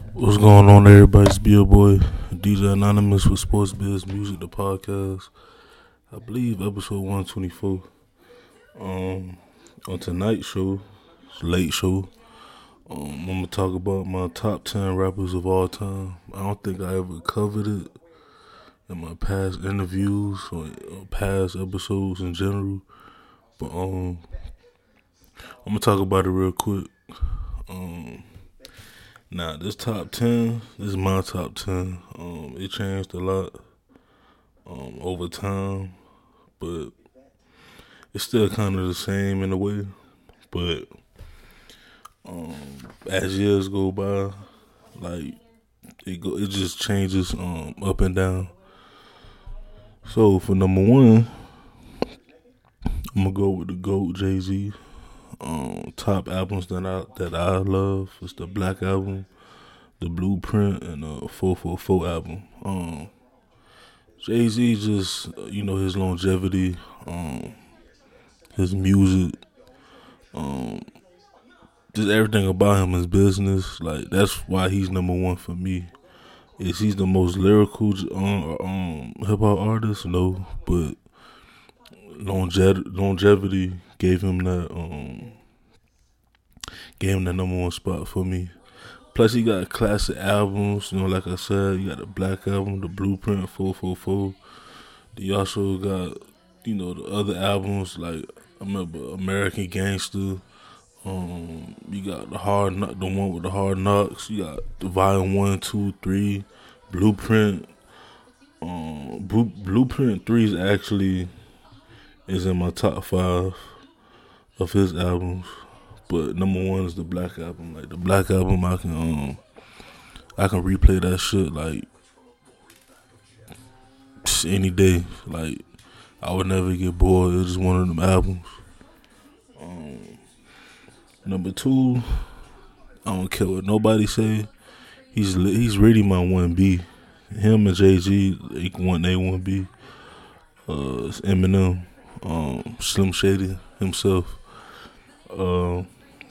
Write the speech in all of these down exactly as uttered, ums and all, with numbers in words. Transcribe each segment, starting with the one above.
What's going on, everybody? It's Bill Boy, D J Anonymous with Sports Biz Music, the podcast. I believe episode one twenty-four. Um, on tonight's show, it's a late show. Um, I'm gonna talk about my top ten rappers of all time. I don't think I ever covered it in my past interviews or past episodes in general. But um, I'm gonna talk about it real quick. Um. Now, this top ten, this is my top ten. Um, it changed a lot um, over time, but it's still kind of the same in a way. But um, as years go by, like it go, it just changes um, up and down. So for number one, I'm gonna go with the GOAT, Jay-Z. Um, top albums that I that I love is the Black Album, the Blueprint, and the four four four album. Um, Jay-Z just, you know, his longevity, um, his music, um, just everything about him is business. Like, that's why he's number one for me. Is he's the most lyrical um, um, hip hop artist? No, but longe- longevity gave him that um, gave him that number one spot for me. Plus, he got classic albums, you know, like I said, you got the Black Album, the Blueprint, four four four. He also got, you know, the other albums, like, I remember American Gangster. Um, you got the hard, the one with the Hard Knocks. You got the Volume one, two, three, Blueprint. Um, Blue, Blueprint three is actually, is in my top five of his albums. But number one is the Black Album. Like, the Black Album, I can um, I can replay that shit like any day. Like, I would never get bored. It's just one of them albums. Um, number two, I don't care what nobody say. He's he's really my one B. Him and Jay-Z, they one A, one B. Uh, it's Eminem, um, Slim Shady himself. Uh,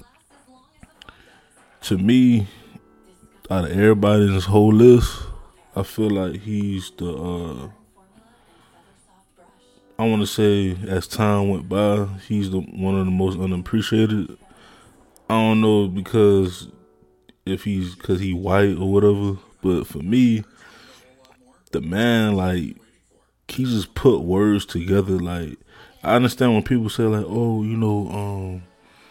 To me, out of everybody in this whole list, I feel like he's the, uh, I want to say as time went by, he's the one of the most unappreciated. I don't know because if he's, because he white or whatever, but for me, the man, like, he just put words together. Like, I understand when people say, like, oh, you know, um,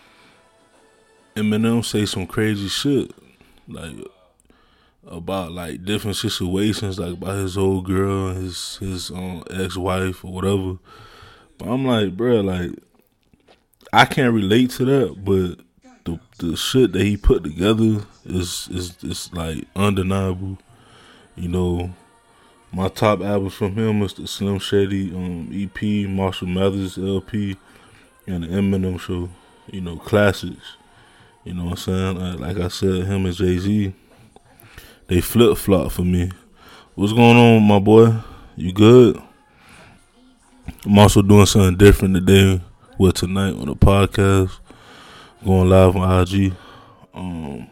Eminem say some crazy shit, like, about, like, different situations, like, about his old girl, his, his um, ex-wife or whatever. But I'm like, bro, like, I can't relate to that, but the the shit that he put together is, is, is like, undeniable. You know, my top albums from him is the Slim Shady um, E P, Marshall Mathers L P, and the Eminem Show. You know, classics. You know what I'm saying? Like I said, him and Jay-Z, they flip-flop for me. What's going on, my boy? You good? I'm also doing something different today with tonight on the podcast. Going live on I G. Um,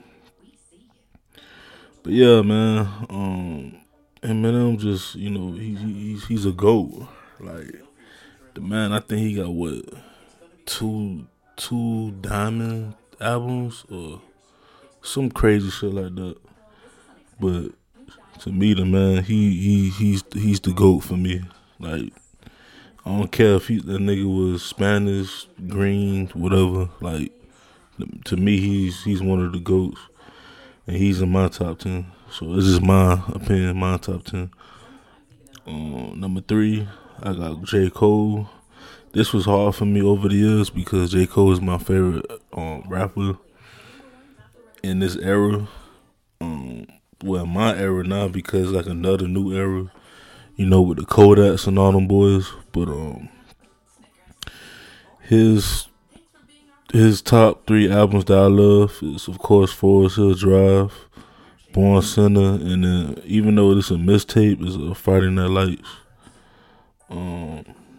but yeah, man. Um, Eminem just, you know, he, he, he's, he's a GOAT. Like, the man, I think he got, what, two, two diamond albums or some crazy shit like that. But to me, the man, he he he's he's the GOAT for me. Like, I don't care if he that nigga was Spanish, green, whatever. Like, to me, he's he's one of the GOATs, and he's in my top ten. So this is my opinion, my top ten. Um, number three, I got J. Cole. This was hard for me over the years because J. Cole is my favorite um, rapper in this era. Um, well, my era now because like another new era, you know, with the Kodaks and all them boys. But um, his his top three albums that I love is of course Forest Hill Drive, Born Sinner, and then even though it's a mistape, is a Friday Night Lights. Um,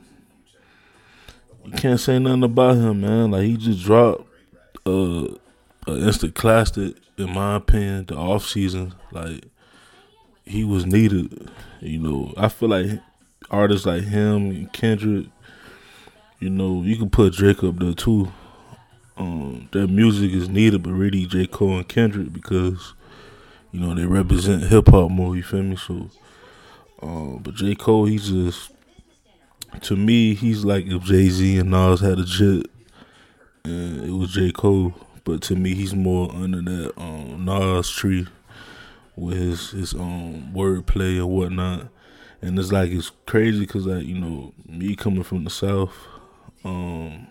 you can't say nothing about him, man. Like, he just dropped uh, an instant classic, in my opinion, the off season, like he was needed. You know, I feel like artists like him and Kendrick, you know, you can put Drake up there too. Um, their music is needed, but really J. Cole and Kendrick because you know they represent hip hop more. You feel me? So, um, but J. Cole, he's just to me, he's like if Jay Z and Nas had a jet, and it was J. Cole. But to me, he's more under that um, Nas tree with his his um wordplay and whatnot. And it's like it's crazy because like you know me coming from the South, um,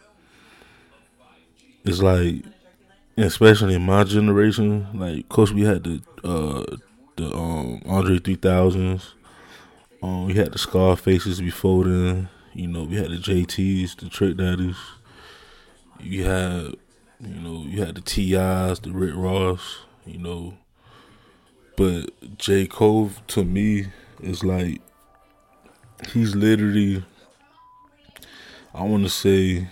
it's like especially in my generation, like of course we had the uh the um Andre three thousands, um we had the Scarfaces before then, you know we had the J Ts, the Trick Daddies, you had you know you had the T Is, the Rick Ross, you know. But J. Cole, to me, is like, he's literally, I want to say,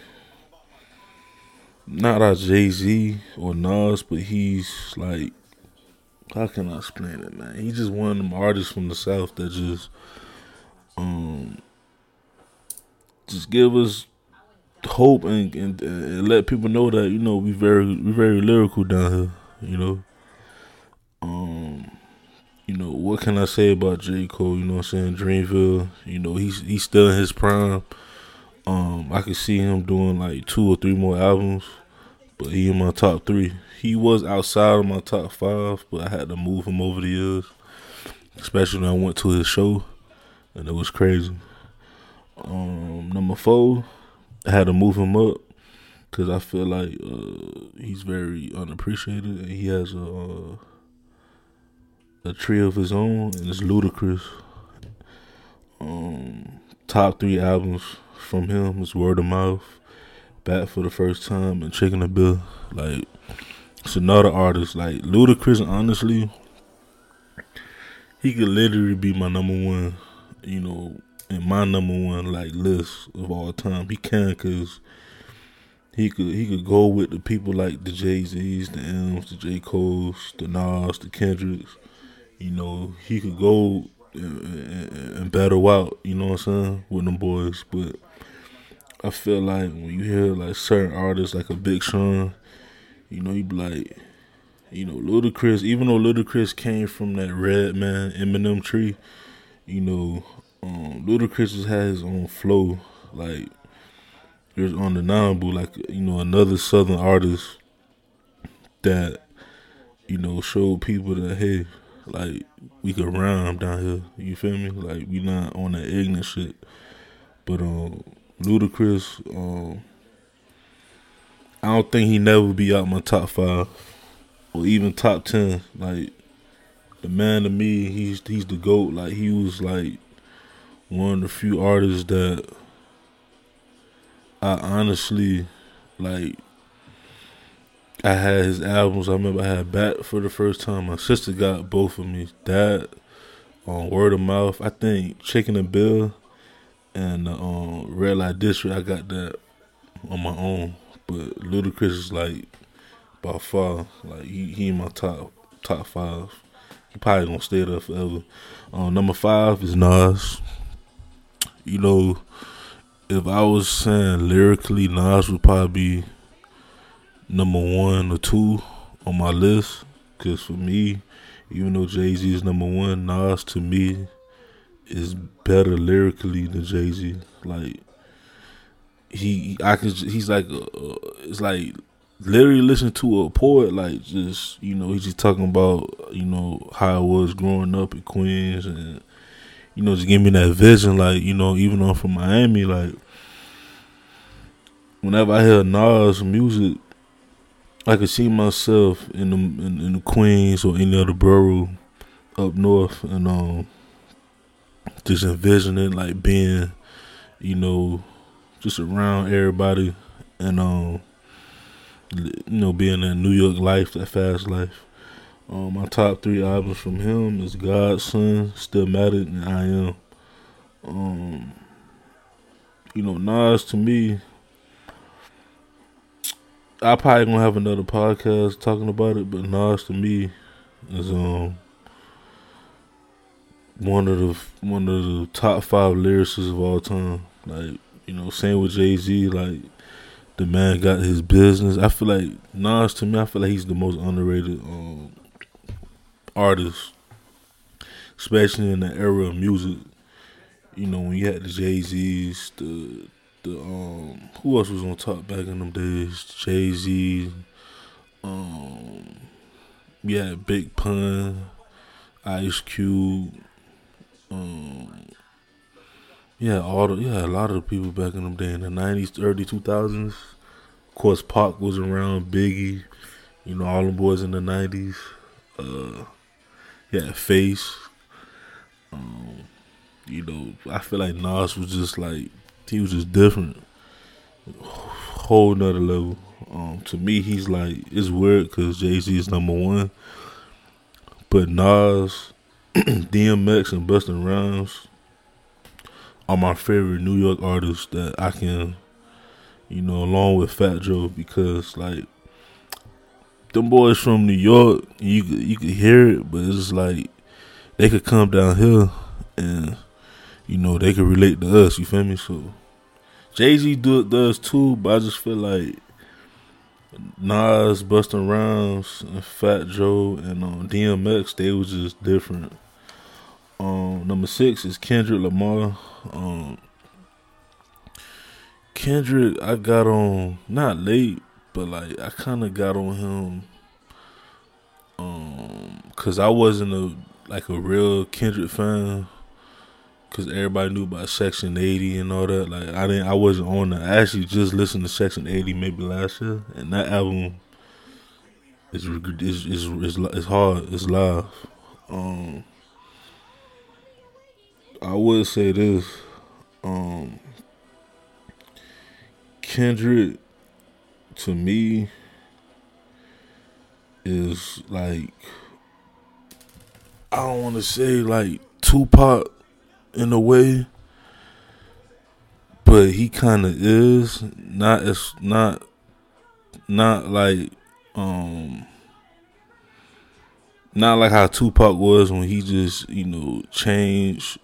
not our Jay-Z or Nas, but he's like, how can I explain it, man? He's just one of them artists from the South that just, um, just give us hope and, and, and let people know that, you know, we very, we very lyrical down here, you know. Um... You know, what can I say about J. Cole? You know what I'm saying? Dreamville, you know, he's he's still in his prime. Um, I could see him doing like two or three more albums, but he in my top three. He was outside of my top five, but I had to move him over the years, especially when I went to his show, and it was crazy. Um, number four, I had to move him up because I feel like uh, he's very unappreciated, and he has a... Uh, a tree of his own, and it's Ludacris. Um, top three albums from him is Word of Mouth, Back for the First Time, and Chicken a Bill. Like, it's another artist. Like, Ludacris, honestly, he could literally be my number one, you know, in my number one, like, list of all time. He can, because he could, he could go with the people like the Jay-Z's, the M's, the J. Cole's, the Nas, the Kendricks. You know, he could go and, and, and battle out, you know what I'm saying, with them boys. But I feel like when you hear like certain artists like a Big Sean, you know, you be like, you know, Ludacris, even though Ludacris came from that Redman, Eminem tree, you know, um, Ludacris just had his own flow. Like, there's undeniable, like, you know, another Southern artist that, you know, showed people that, hey, like, we could rhyme down here. You feel me? Like, we not on that ignorant shit. But, um, Ludacris, um, I don't think he never be out my top five. Or even top ten. Like, the man to me, he's he's the GOAT. Like, he was, like, one of the few artists that I honestly, like, I had his albums. I remember I had Back for the First Time. My sister got both of me. That on Word of Mouth. I think Chicken and Bill and uh, um, Red Light District. I got that on my own. But Ludacris is like by far like he, he in my top top five. He probably gonna stay there forever. Um, number five is Nas. You know, if I was saying lyrically, Nas would probably be number one or two on my list, because for me, even though Jay-Z is number one, Nas to me is better lyrically than Jay-Z. Like, he, I could, he's like, a, it's like literally listening to a poet. Like, just, you know, he's just talking about, you know, how it was growing up in Queens, and you know, just give me that vision. Like, you know, even though I'm from Miami, like, whenever I hear Nas music, I could see myself in the in, in the Queens or any other borough up north, and um, just envisioning like being, you know, just around everybody, and um, you know, being that New York life, that fast life. Um, my top three albums from him is Godson, Still Matter, and I Am. Um, you know, Nas to me, I probably gonna have another podcast talking about it, but Nas to me is um one of the one of the top five lyricists of all time. Like, you know, same with Jay Z. Like, the man got his business. I feel like Nas to me, I feel like he's the most underrated um, artist, especially in the era of music. You know, when you had the Jay Z's, the the um, who else was on top back in them days? Jay Z, um, yeah, Big Pun, Ice Cube, um, yeah, all the yeah, a lot of the people back in them days in the nineties, early two thousands. Of course, Pac was around, Biggie, you know, all them boys in the nineties. Uh, yeah, Face. Um, you know, I feel like Nas was just like, he was just different, whole nother level. Um, to me, he's like, it's weird because Jay Z is number one, but Nas, D M X, and Busta Rhymes are my favorite New York artists that I can, you know, along with Fat Joe, because like them boys from New York, you could, you could hear it, but it's like they could come down here and, you know, they could relate to us. You feel me? So Jay Z do, does too, but I just feel like Nas, Busta Rhymes, and Fat Joe, and um, D M X, they was just different. Um, number six is Kendrick Lamar. Um, Kendrick, I got on not late, but like I kind of got on him, um, cause I wasn't a like a real Kendrick fan, cause everybody knew about Section eighty and all that. Like I didn't, I wasn't on that. I actually just listened to Section eighty maybe last year, and that album is is is is, is hard. It's live. Um, I would say this. Um, Kendrick, to me, is like, I don't want to say like Tupac in a way, but he kind of is. Not as not not like um not like how Tupac was when he just, you know, changed.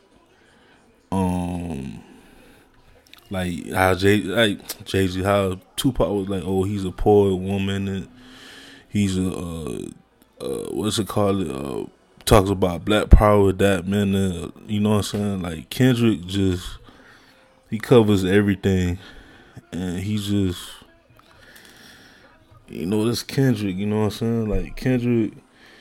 Um, like how Jay, like Jay Z, how Tupac was like, oh, he's a poor woman and he's a uh, uh, what's it called? Uh, talks about black power, that man. Uh, you know what I'm saying? Like Kendrick just, he covers everything, and he's just, you know, this Kendrick. You know what I'm saying? Like Kendrick,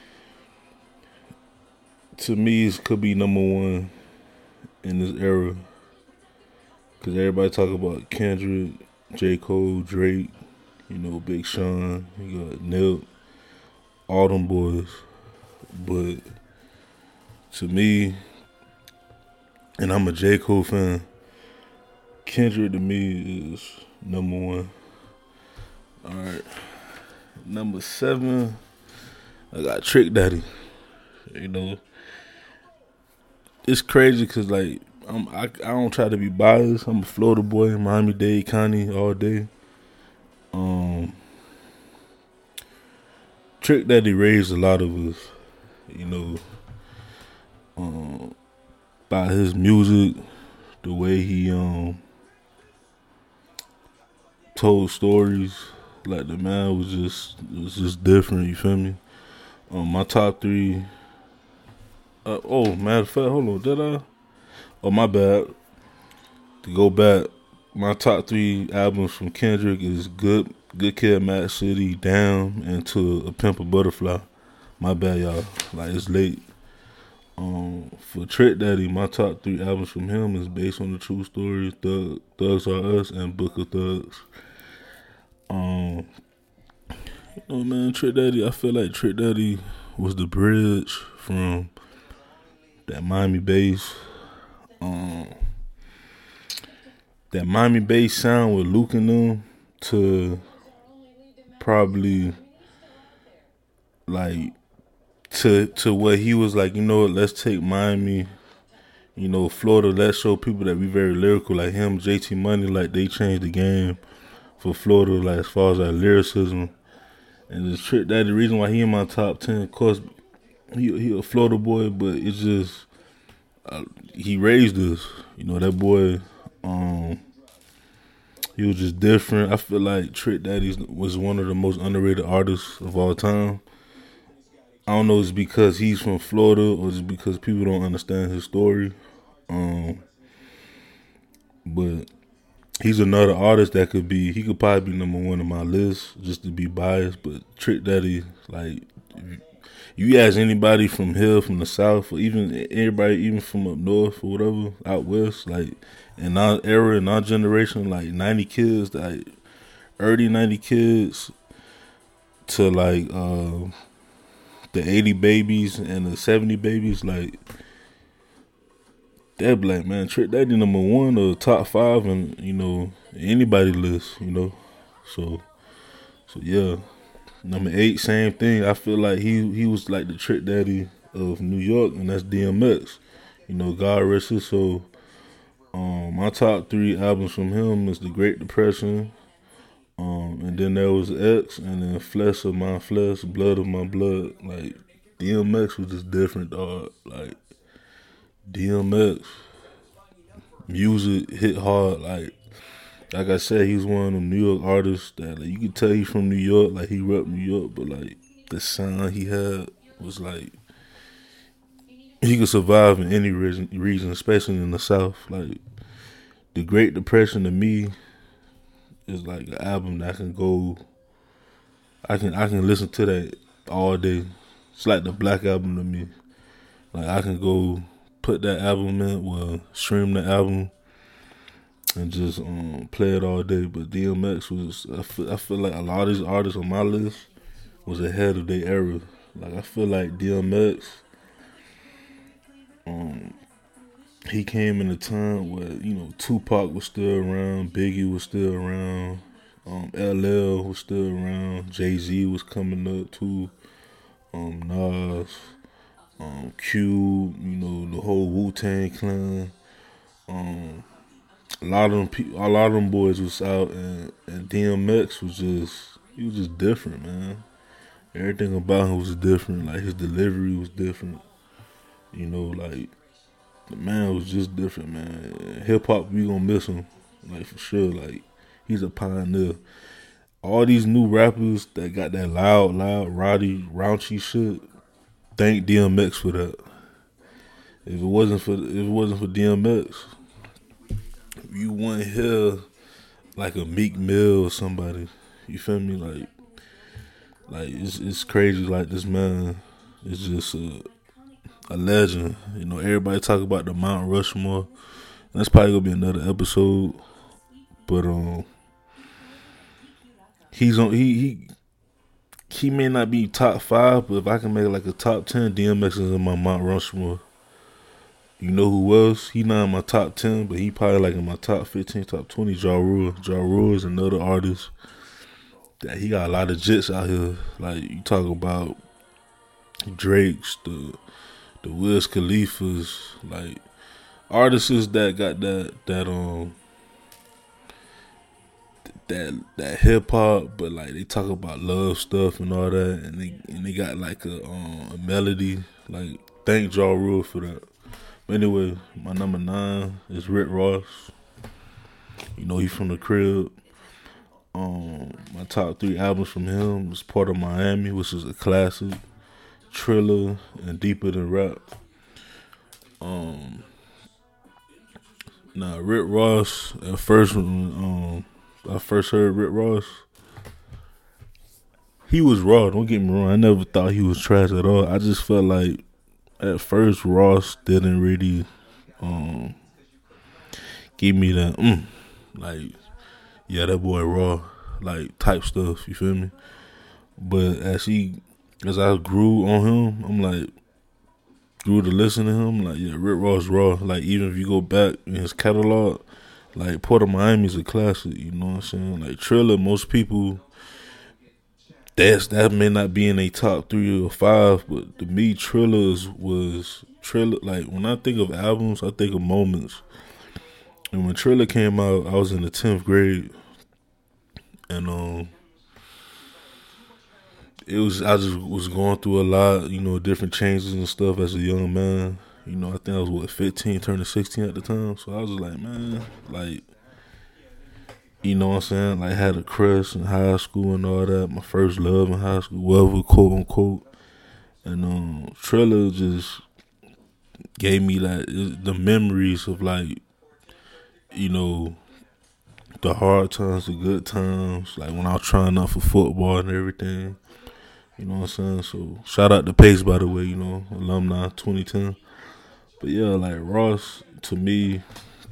to me, is, could be number one in this era, cause everybody talk about Kendrick, J. Cole, Drake, you know, Big Sean, you got Nip, all them boys. But to me, and I'm a J. Cole fan, Kendrick to me is number one. All right, number seven, I got Trick Daddy. You know, it's crazy because like I'm, I I don't try to be biased. I'm a Florida boy, Miami-Dade County all day. Um, Trick Daddy raised a lot of us, you know, um, by his music, the way he um told stories. Like the man was just was just different. You feel me? Um, my top three. Uh, oh, matter of fact, hold on, did I? Oh, my bad. To go back, my top three albums from Kendrick is Good, Good Kid, Mad City, Damn, and To A Pimp a Butterfly. My bad, y'all. Like it's late. Um, for Trick Daddy, my top three albums from him is based on the true stories, Thug, Thugs Are Us, and Book of Thugs. Um, you know, man, Trick Daddy, I feel like Trick Daddy was the bridge from that Miami bass, um, that Miami bass sound with Luke and them to probably like to to what he was like, you know what, let's take Miami, you know, Florida, let's show people that we very lyrical, like him, J T Money, like they changed the game for Florida, like as far as like lyricism. And the Trick Daddy, the reason why he in my top ten, of course, he he a Florida boy, but it's just uh, he raised us. You know, that boy, um, he was just different. I feel like Trick Daddy was one of the most underrated artists of all time. I don't know if it's because he's from Florida or just because people don't understand his story. Um, but he's another artist that could be, he could probably be number one on my list just to be biased. But Trick Daddy, like, you ask anybody from here, from the South, or even everybody, even from up north or whatever, out west, like, in our era, in our generation, like ninety kids, like early ninety kids to like uh, the eighty babies and the seventy babies, like, that black man, Trick Daddy number one or top five, and you know anybody list, you know, so so yeah. Number eight, same thing. I feel like he he was like the Trick Daddy of New York, and that's D M X. You know, God rest his soul. Um, my top three albums from him is The Great Depression, um, and then there was X, and then Flesh of My Flesh, Blood of My Blood. Like, D M X was just different, dog. Like, D M X music hit hard. Like, like I said, he's one of them New York artists that, like, you could tell he's from New York, like he rep New York, but like the sound he had was like he could survive in any region, region, especially in the South. Like, The Great Depression to me is like an album that I can go, I can I can listen to that all day. It's like the Black Album to me. Like, I can go put that album in, well, stream the album, and just um, play it all day. But D M X was, I feel, I feel like a lot of these artists on my list was ahead of their era. Like, I feel like D M X, um, he came in a time where, you know, Tupac was still around, Biggie was still around, um, L L was still around, Jay-Z was coming up too, um, Nas, um, Q, you know, the whole Wu-Tang Clan. Um, a lot of them, people, a lot of them boys was out, and, and D M X was just, he was just different, man. Everything about him was different. Like, his delivery was different. You know, like, the man was just different, man. Hip hop, we gonna miss him, like, for sure. Like, he's a pioneer. All these new rappers that got that loud, loud, rowdy, raunchy shit, thank D M X for that. If it wasn't for, if it wasn't for D M X, you wouldn't hear like a Meek Mill or somebody. You feel me? Like, like it's it's crazy. Like, this man is just a, a legend. You know, everybody talk about the Mount Rushmore. And that's probably gonna be another episode. But um, he's on. He he he may not be top five, but if I can make like a top ten, D M X is in my Mount Rushmore. You know who else? He not in my top ten, but he probably like in my top fifteen, top twenty. Ja Rule. Ja Rule is another artist that he got a lot of jits out here. Like, you talk about Drake's, the the Wiz Khalifa's, like artists that got that that um that that hip hop, but like they talk about love stuff and all that, and they and they got like a um, a melody. Like, thank Ja Rule for that. But anyway, my number nine is Rick Ross. You know, he's from the crib. Um, my top three albums from him is Port of Miami, which is a classic, Triller, and Deeper Than Rap. Um, now Rick Ross, at first, when um, I first heard Rick Ross, he was raw. Don't get me wrong. I never thought he was trash at all. I just felt like at first Ross didn't really um give me that mm, like, yeah, that boy raw, like, type stuff, you feel me? But as he as I grew on him, I'm like, grew to listen to him, like, yeah, Rick Ross raw. Like, even if you go back in his catalog, like, Port of Miami's a classic, you know what I'm saying? Like, Triller, most people, That's that may not be in a top three or five, but to me, Trillers was Triller. Like, when I think of albums, I think of moments. And when Triller came out, I was in the tenth grade, and um, it was I just was going through a lot, you know, different changes and stuff as a young man. You know, I think I was what fifteen, turning sixteen at the time. So I was like, man, like, you know what I'm saying? Like, had a crush in high school and all that. My first love in high school, whatever, quote unquote. And um, Triller just gave me like the memories of like, you know, the hard times, the good times. Like when I was trying out for football and everything. You know what I'm saying? So shout out to Pace, by the way. You know, alumni twenty ten. But yeah, like Ross, to me,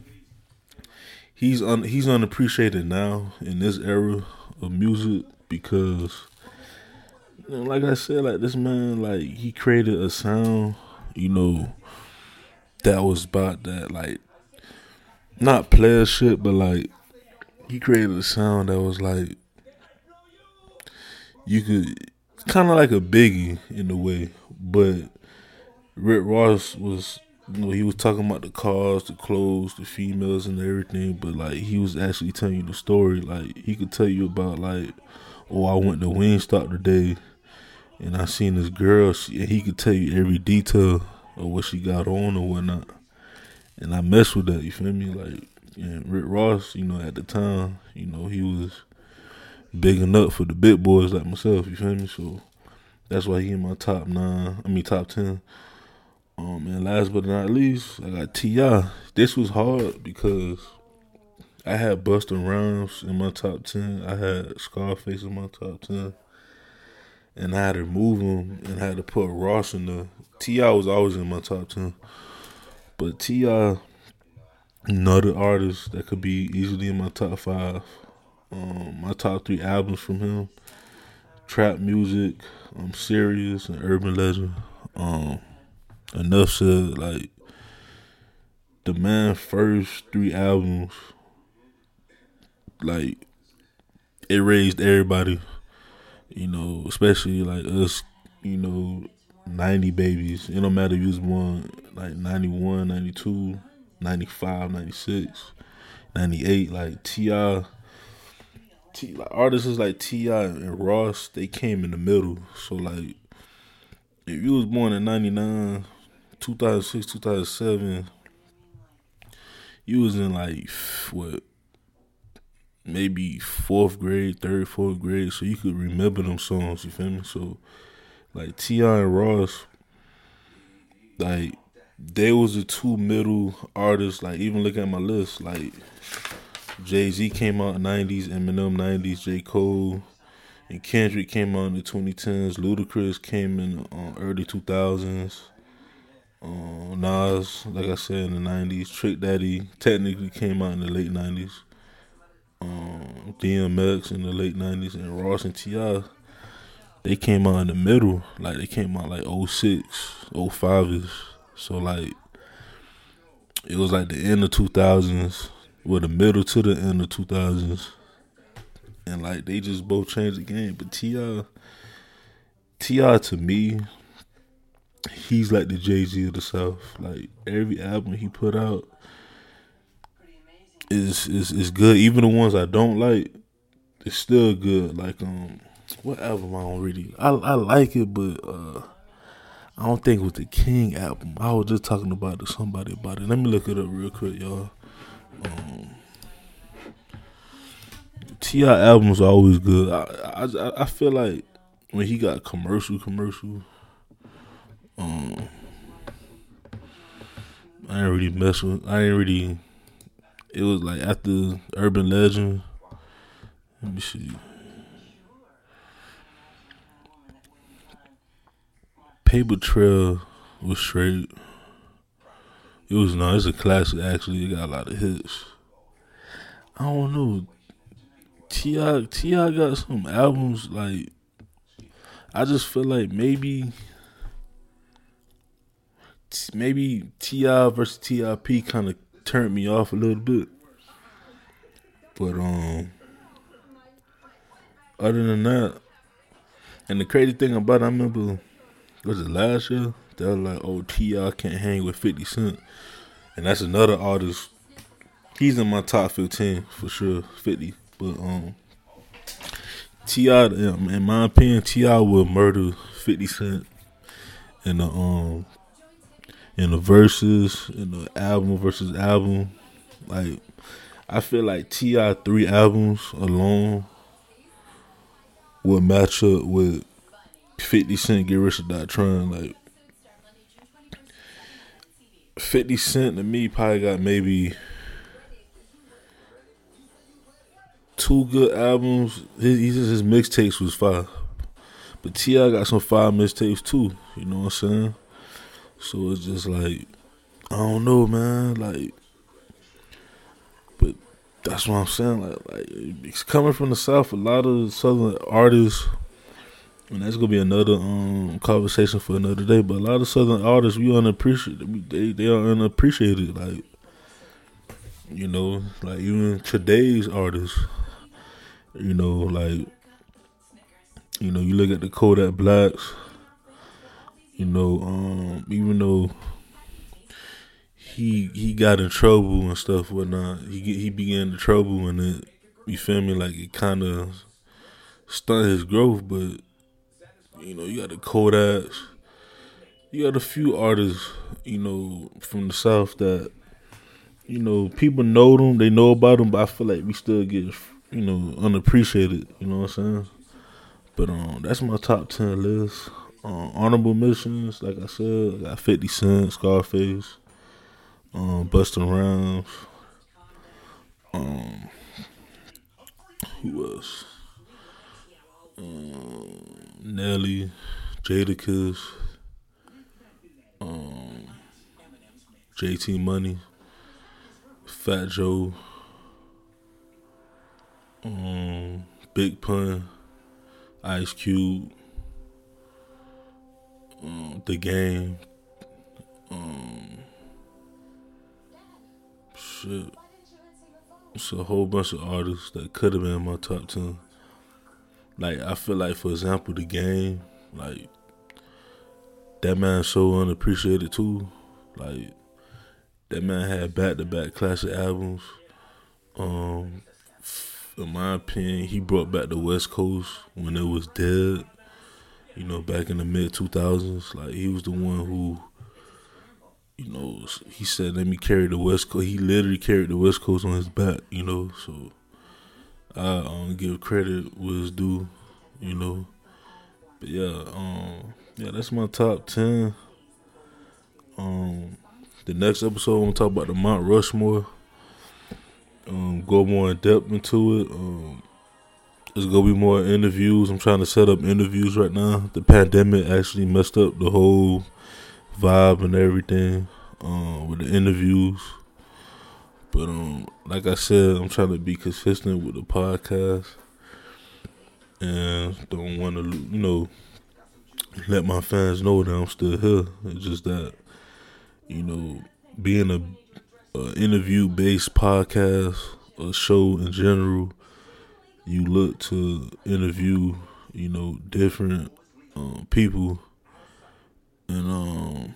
he's un- he's unappreciated now in this era of music because, you know, like I said, like this man, like he created a sound, you know, that was about that, like not player shit, but like he created a sound that was like you could kind of like a Biggie in a way, but Rick Ross was. You know, he was talking about the cars, the clothes, the females, and everything. But like, he was actually telling you the story. Like, he could tell you about like, oh, I went to Wingstop today, and I seen this girl. She, and he could tell you every detail of what she got on or whatnot. And I mess with that. You feel me? Like, and Rick Ross, you know, at the time, you know, he was big enough for the big boys like myself. You feel me? So that's why he in my top nine. I mean, top ten. Um, and last but not least, I got T I. This was hard because I had Busta Rhymes in my top ten. I had Scarface in my top ten. And I had to remove him and had to put Ross in the... T I was always in my top ten. But T I, another artist that could be easily in my top five. Um, my top three albums from him. Trap Music, um, Serious, and Urban Legend. Um... Enough said, like, the man's first three albums, like, it raised everybody, you know, especially, like, us, you know, ninety babies. It don't matter if you was born, like, ninety-one, ninety-two, ninety-five, ninety-six, ninety-eight, like, T I, T, like, artists like T I and Ross, they came in the middle. So, like, if you was born in ninety-nine... two thousand six, two thousand seven, you was in like, what, maybe fourth grade, third, fourth grade, so you could remember them songs, you feel me? So, like, T I and Ross, like, they was the two middle artists, like, even looking at my list, like, Jay-Z came out in the nineties, Eminem nineties, J. Cole, and Kendrick came out in the twenty tens, Ludacris came in the uh, early two thousands, Uh, Nas, like I said, in the nineties. Trick Daddy technically came out in the late nineties. Um, D M X in the late nineties. And Ross and T I, they came out in the middle. Like, they came out like oh six, oh five-ish. So, like, it was like the end of two thousands, or the middle to the end of two thousands. And, like, they just both changed the game. But T I, T I to me, he's like the Jay-Z of the South. Like, every album he put out is is is good. Even the ones I don't like, it's still good. Like, um, what album I don't really I I like it, but uh, I don't think it was the King album. I was just talking about to somebody about it. Let me look it up real quick, y'all. Um, T I albums are always good. I I I feel like when he got commercial commercial. Um, I ain't really mess with. I ain't really. It was like after Urban Legend. Let me see. Paper Trail was straight. It was no. It's a classic. Actually, it got a lot of hits. I don't know. T I T I got some albums like. I just feel like maybe. Maybe T I versus T I P kind of turned me off a little bit. But, um, other than that, and the crazy thing about it, I remember, was it last year? They were like, oh, T I can't hang with fifty Cent. And that's another artist. He's in my top fifteen for sure, fifty. But, um, T I, in my opinion, T I will murder fifty Cent in the um in the verses, in the album versus album. Like, I feel like T I three albums alone would match up with fifty Cent Get Rich or Die Trying. Like, fifty Cent to me probably got maybe two good albums. His, his mixtapes was fire. But T I got some fire mixtapes too. You know what I'm saying? So it's just like, I don't know, man. Like, but that's what I'm saying. Like, like it's coming from the South. A lot of Southern artists, and that's gonna be another um conversation for another day. But a lot of Southern artists, we unappreciated. They they are unappreciated. Like, you know, like even today's artists. You know, like, you know, you look at the Kodak Blacks, you know, um, even though he he got in trouble and stuff, whatnot, he he began the trouble and it, you feel me, like it kind of stunted his growth, but, you know, you got the Kodaks, you got a few artists, you know, from the South that, you know, people know them, they know about them, but I feel like we still get, you know, unappreciated, you know what I'm saying? But um, that's my top ten list. Um, honorable mentions, like I said, I got fifty Cent, Scarface, um, Busta Rhymes, um, who else? Um, Nelly, Jadakiss, um, J T Money, Fat Joe, um, Big Pun, Ice Cube, um, The Game, um, shit. It's a whole bunch of artists that could have been in my top ten. Like, I feel like, for example, The Game, like, that man so unappreciated too. Like, that man had back-to-back classic albums. Um, in my opinion, he brought back the West Coast when it was dead. You know, back in the mid two thousands, like, he was the one who, you know, he said, "Let me carry the West Coast." He literally carried the West Coast on his back. You know, so I um, give credit where it's due. You know, but yeah, um, yeah, that's my top ten. Um, the next episode, I'm gonna talk about the Mount Rushmore. Um, go more in depth into it. Um, there's gonna be more interviews. I'm trying to set up interviews right now. The pandemic actually messed up the whole vibe and everything um, with the interviews. But um, like I said, I'm trying to be consistent with the podcast, and don't want to, you know, let my fans know that I'm still here. It's just that, you know, being a Uh, interview-based podcast, a show in general, you look to interview, you know, different um, people, and um,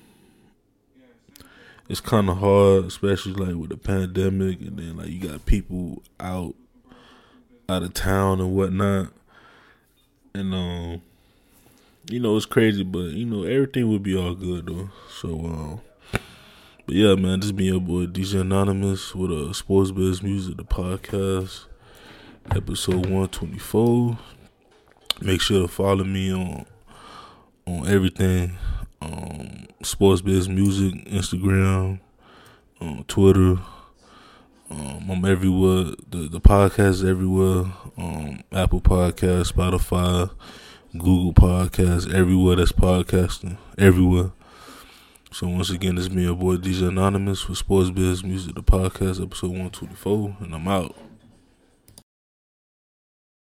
it's kind of hard, especially like with the pandemic, and then like you got people out, out of town and whatnot, and um, you know, it's crazy, but you know, everything would be all good though. So um. But yeah, man, this be your boy D J Anonymous with a Sports Biz Music, the podcast, episode one twenty-four. Make sure to follow me on on everything, um, Sports Biz Music, Instagram, um, Twitter. Um, I'm everywhere. The the podcast is everywhere. Um, Apple Podcasts, Spotify, Google Podcasts, everywhere that's podcasting, everywhere. So once again, this is me, your boy D J Anonymous with Sports Biz Music, the podcast, episode one twenty-four, and I'm out.